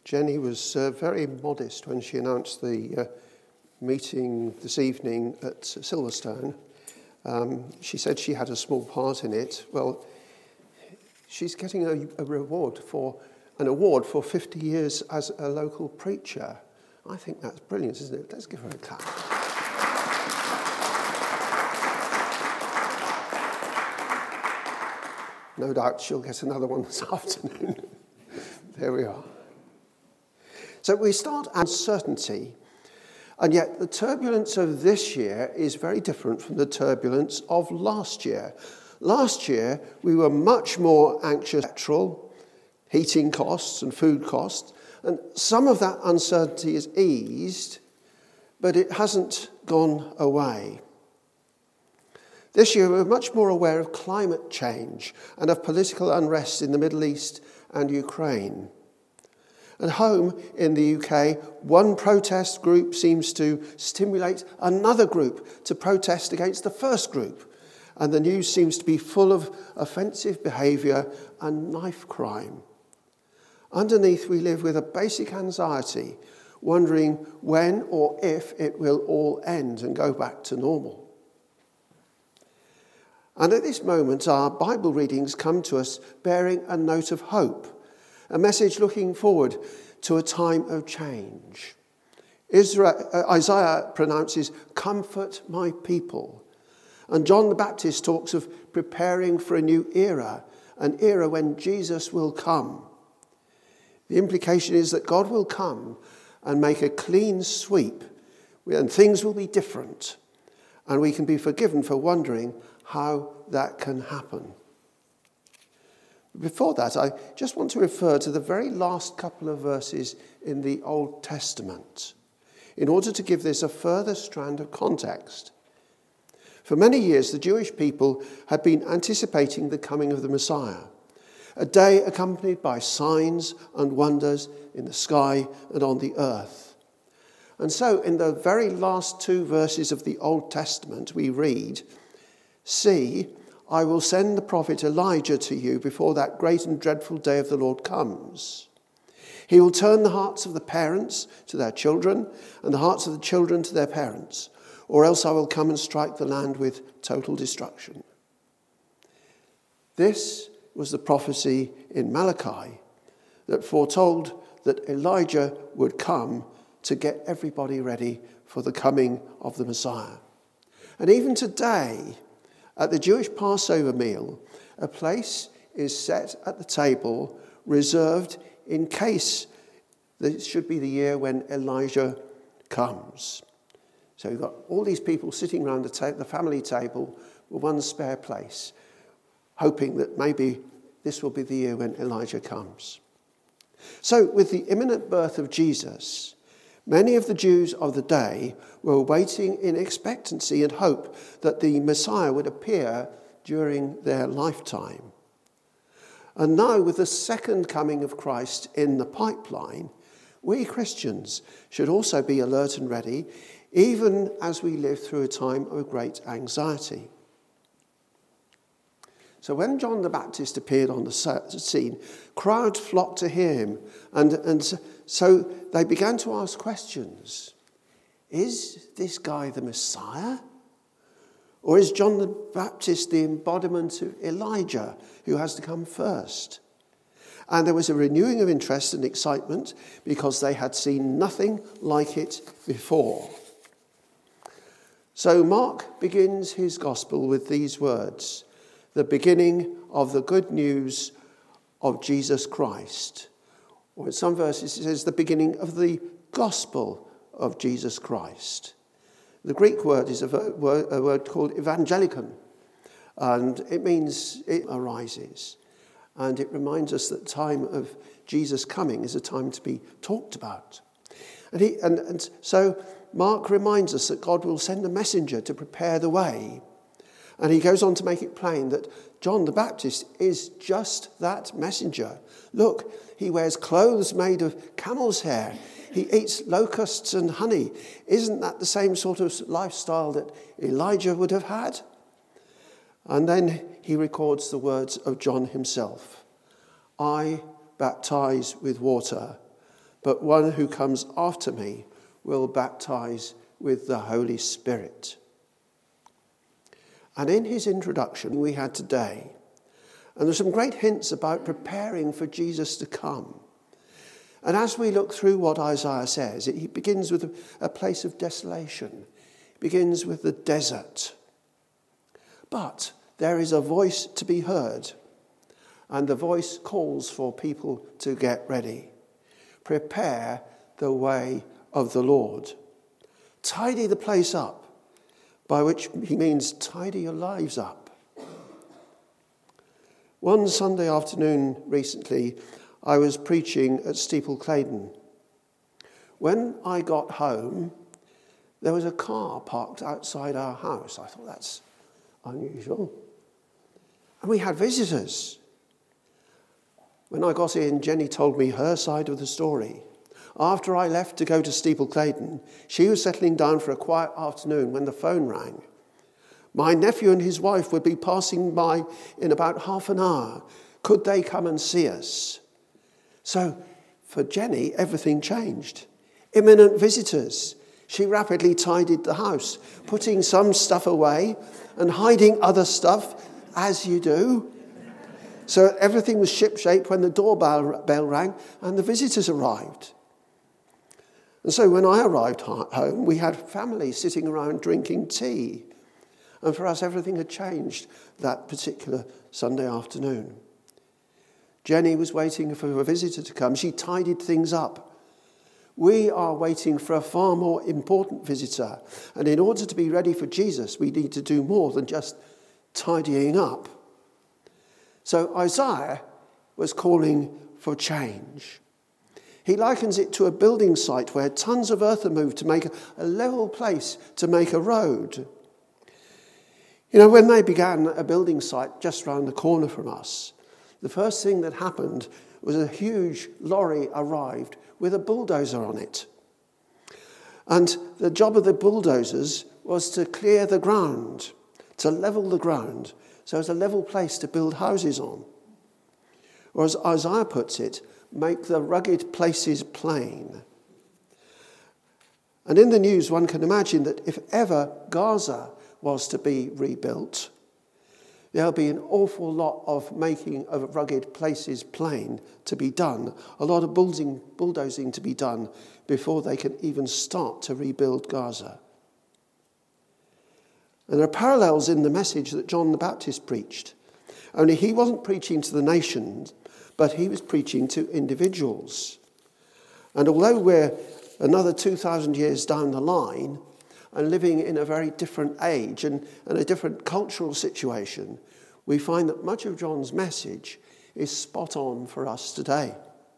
Jenny was very modest when she announced the meeting this evening at Silverstone. She said she had a small part in it. Well, she's getting an award for 50 years as a local preacher. I think that's brilliant, isn't it? Let's give her a clap. No doubt she'll get another one this afternoon. There we are. So we start uncertainty, and yet the turbulence of this year is very different from the turbulence of last year. Last year, we were much more anxious about petrol, heating costs and food costs, and some of that uncertainty is eased, but it hasn't gone away. This year, we're much more aware of climate change and of political unrest in the Middle East and Ukraine. At home in the UK, one protest group seems to stimulate another group to protest against the first group, and the news seems to be full of offensive behaviour and knife crime. Underneath, we live with a basic anxiety, wondering when or if it will all end and go back to normal. And at this moment, our Bible readings come to us bearing a note of hope, a message looking forward to a time of change. Isaiah pronounces, "Comfort my people." And John the Baptist talks of preparing for a new era, an era when Jesus will come. The implication is that God will come and make a clean sweep, and things will be different, and we can be forgiven for wondering how that can happen. Before that, I just want to refer to the very last couple of verses in the Old Testament in order to give this a further strand of context. For many years, the Jewish people had been anticipating the coming of the Messiah, a day accompanied by signs and wonders in the sky and on the earth. And so, in the very last two verses of the Old Testament, we read, "See, I will send the prophet Elijah to you before that great and dreadful day of the Lord comes. He will turn the hearts of the parents to their children and the hearts of the children to their parents, or else I will come and strike the land with total destruction." This was the prophecy in Malachi that foretold that Elijah would come to get everybody ready for the coming of the Messiah. And even today, at the Jewish Passover meal, a place is set at the table reserved in case this should be the year when Elijah comes. So you've got all these people sitting around the family table with one spare place, hoping that maybe this will be the year when Elijah comes. So with the imminent birth of Jesus, many of the Jews of the day were waiting in expectancy and hope that the Messiah would appear during their lifetime. And now, with the second coming of Christ in the pipeline, we Christians should also be alert and ready, even as we live through a time of great anxiety. So when John the Baptist appeared on the scene, crowds flocked to hear him, and so they began to ask questions. Is this guy the Messiah? Or is John the Baptist the embodiment of Elijah, who has to come first? And there was a renewing of interest and excitement because they had seen nothing like it before. So Mark begins his gospel with these words: the beginning of the good news of Jesus Christ. Or in some verses it says the beginning of the gospel of Jesus Christ. The Greek word is a word called evangelikon, and it means it arises. And it reminds us that the time of Jesus coming is a time to be talked about. And so Mark reminds us that God will send a messenger to prepare the way. And he goes on to make it plain that John the Baptist is just that messenger. Look, he wears clothes made of camel's hair. He eats locusts and honey. Isn't that the same sort of lifestyle that Elijah would have had? And then he records the words of John himself. I baptize with water, but one who comes after me will baptize with the Holy Spirit. And in his introduction we had today, and there's some great hints about preparing for Jesus to come. And as we look through what Isaiah says, he begins with a place of desolation. It begins with the desert. But there is a voice to be heard, and the voice calls for people to get ready. Prepare the way of the Lord. Tidy the place up, by which he means tidy your lives up. One Sunday afternoon recently, I was preaching at Steeple Claydon. When I got home, there was a car parked outside our house. I thought, that's unusual. And we had visitors. When I got in, Jenny told me her side of the story. After I left to go to Steeple Claydon, she was settling down for a quiet afternoon when the phone rang. My nephew and his wife would be passing by in about half an hour. Could they come and see us? So for Jenny, everything changed. Imminent visitors. She rapidly tidied the house, putting some stuff away and hiding other stuff, as you do. So everything was shipshape when the doorbell rang and the visitors arrived. And so when I arrived home, we had family sitting around drinking tea. And for us, everything had changed that particular Sunday afternoon. Jenny was waiting for a visitor to come. She tidied things up. We are waiting for a far more important visitor. And in order to be ready for Jesus, we need to do more than just tidying up. So Isaiah was calling for change. He likens it to a building site where tons of earth are moved to make a level place to make a road. You know, when they began a building site just round the corner from us, the first thing that happened was a huge lorry arrived with a bulldozer on it. And the job of the bulldozers was to clear the ground, to level the ground, so it's a level place to build houses on. Or as Isaiah puts it, make the rugged places plain. And in the news, one can imagine that if ever Gaza was to be rebuilt, there'll be an awful lot of making of rugged places plain to be done, a lot of bulldozing to be done before they can even start to rebuild Gaza. And there are parallels in the message that John the Baptist preached. Only he wasn't preaching to the nations, but he was preaching to individuals. And although we're another 2,000 years down the line and living in a very different age and a different cultural situation, we find that much of John's message is spot on for us today.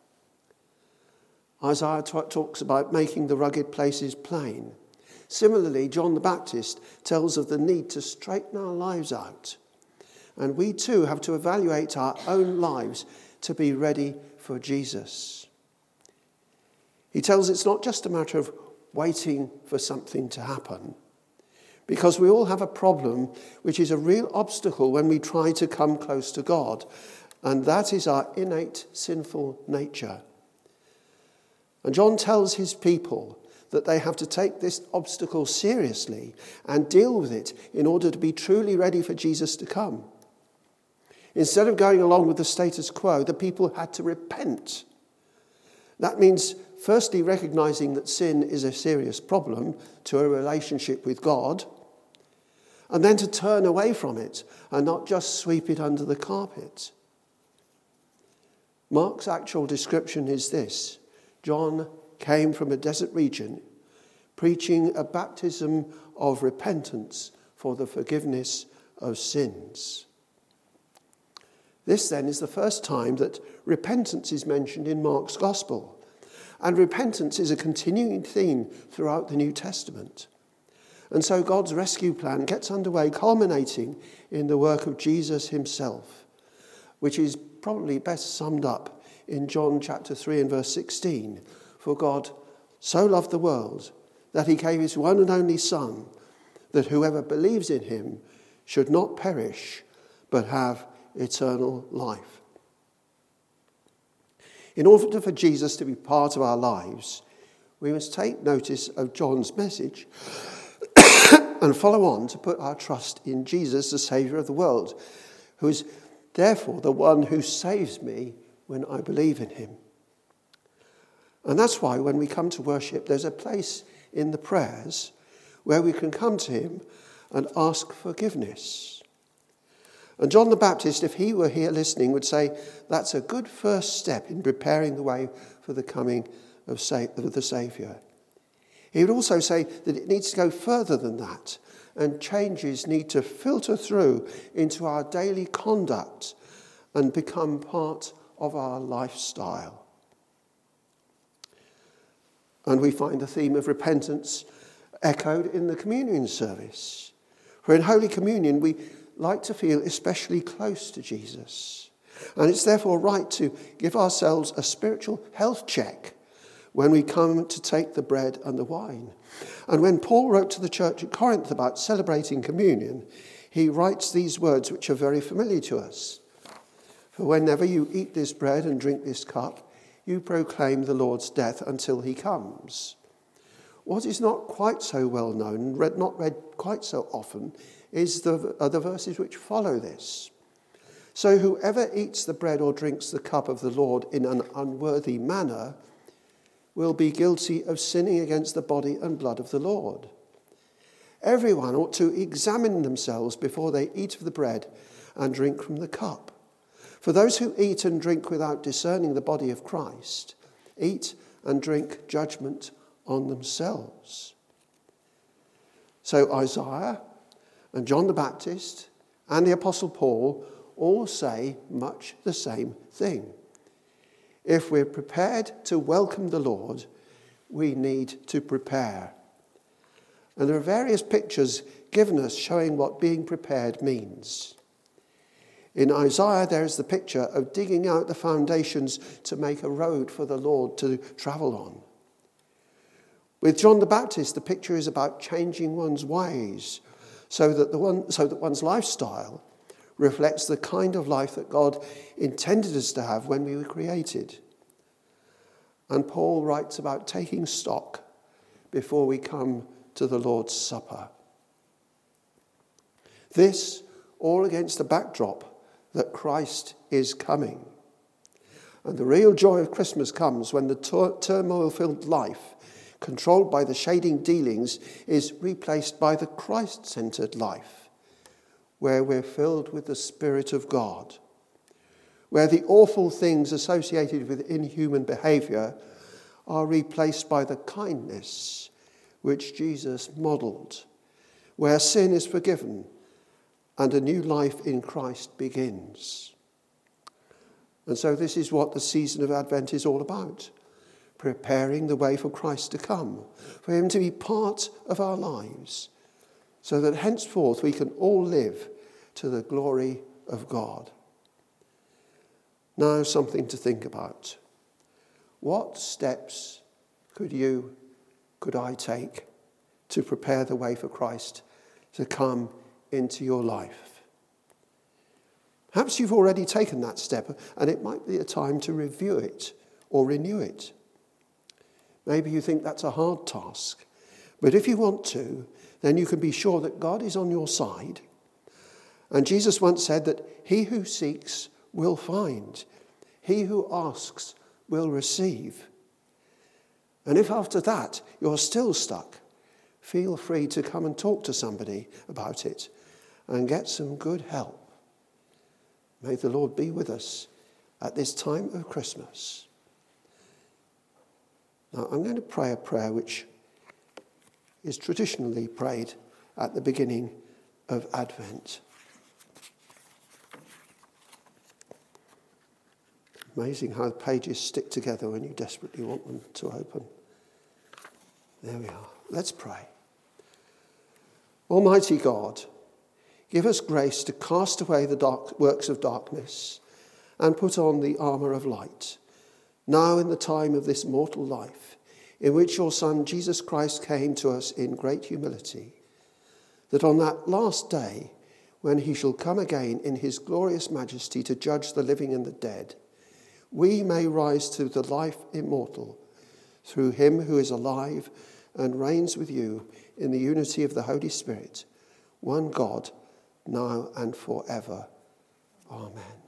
Isaiah talks about making the rugged places plain. Similarly, John the Baptist tells of the need to straighten our lives out. And we too have to evaluate our own lives to be ready for Jesus. He tells it's not just a matter of waiting for something to happen, because we all have a problem which is a real obstacle when we try to come close to God, and that is our innate sinful nature. And John tells his people that they have to take this obstacle seriously and deal with it in order to be truly ready for Jesus to come. Instead of going along with the status quo, the people had to repent. That means firstly recognizing that sin is a serious problem to a relationship with God, and then to turn away from it and not just sweep it under the carpet. Mark's actual description is this: John came from a desert region preaching a baptism of repentance for the forgiveness of sins. This then is the first time that repentance is mentioned in Mark's gospel. And repentance is a continuing theme throughout the New Testament. And so God's rescue plan gets underway, culminating in the work of Jesus himself, which is probably best summed up in John chapter 3 and verse 16. For God so loved the world that he gave his one and only Son, that whoever believes in him should not perish, but have eternal life. In order for Jesus to be part of our lives, we must take notice of John's message and follow on to put our trust in Jesus, the Saviour of the world, who is therefore the one who saves me when I believe in him. And that's why when we come to worship, there's a place in the prayers where we can come to him and ask forgiveness. And John the Baptist, if he were here listening, would say that's a good first step in preparing the way for the coming of the Saviour. He would also say that it needs to go further than that, and changes need to filter through into our daily conduct and become part of our lifestyle. And we find the theme of repentance echoed in the communion service. For in Holy Communion, we like to feel especially close to Jesus. And it's therefore right to give ourselves a spiritual health check when we come to take the bread and the wine. And when Paul wrote to the church at Corinth about celebrating communion, he writes these words which are very familiar to us. For whenever you eat this bread and drink this cup, you proclaim the Lord's death until he comes. What is not quite so well known, not read quite so often, are the verses which follow this. So whoever eats the bread or drinks the cup of the Lord in an unworthy manner will be guilty of sinning against the body and blood of the Lord. Everyone ought to examine themselves before they eat of the bread and drink from the cup. For those who eat and drink without discerning the body of Christ eat and drink judgment on themselves. So Isaiah and John the Baptist and the Apostle Paul all say much the same thing. If we're prepared to welcome the Lord, we need to prepare. And there are various pictures given us showing what being prepared means. In Isaiah, there is the picture of digging out the foundations to make a road for the Lord to travel on. With John the Baptist, the picture is about changing one's ways so that one's lifestyle reflects the kind of life that God intended us to have when we were created. And Paul writes about taking stock before we come to the Lord's Supper. This all against the backdrop that Christ is coming. And the real joy of Christmas comes when the turmoil-filled life, controlled by the shading dealings, is replaced by the Christ-centered life, where we're filled with the Spirit of God, where the awful things associated with inhuman behavior are replaced by the kindness which Jesus modeled, where sin is forgiven and a new life in Christ begins. And so this is what the season of Advent is all about, preparing the way for Christ to come, for him to be part of our lives, so that henceforth we can all live to the glory of God. Now, something to think about. What steps could I take to prepare the way for Christ to come into your life? Perhaps you've already taken that step, and it might be a time to review it or renew it. Maybe you think that's a hard task, but if you want to, then you can be sure that God is on your side. And Jesus once said that he who seeks will find. He who asks will receive. And if after that you're still stuck, feel free to come and talk to somebody about it and get some good help. May the Lord be with us at this time of Christmas. Now, I'm going to pray a prayer which is traditionally prayed at the beginning of Advent. Amazing how the pages stick together when you desperately want them to open. There we are. Let's pray. Almighty God, give us grace to cast away the dark works of darkness and put on the armour of light, now in the time of this mortal life, in which your Son Jesus Christ came to us in great humility, that on that last day, when he shall come again in his glorious majesty to judge the living and the dead, we may rise to the life immortal through him who is alive and reigns with you in the unity of the Holy Spirit, one God, now and forever. Amen.